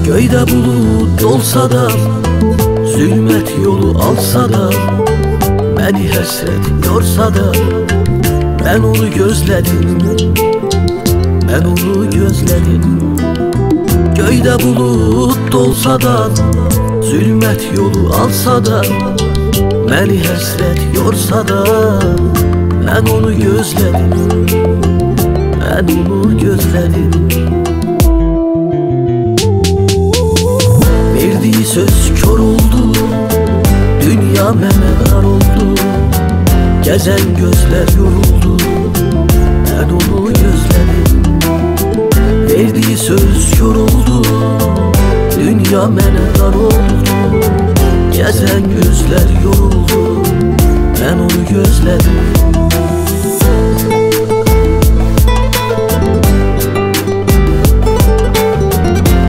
Göyde bulut olsa da, zulmet yolu alsa da, beni hasret yorsa da, ben onu gözledim, ben onu gözledim. Göyde bulut olsa da, zulmet yolu alsa da, beni hasret yorsa da, ben onu gözledim, ben onu gözledim. Verdiği söz kör oldu, dünya mənə dar oldu. Gezen gözler yoruldu, ben onu gözledim. Verdiği söz kör oldu, dünya mənə dar oldu. Gezen gözler yoruldu, ben onu gözledim.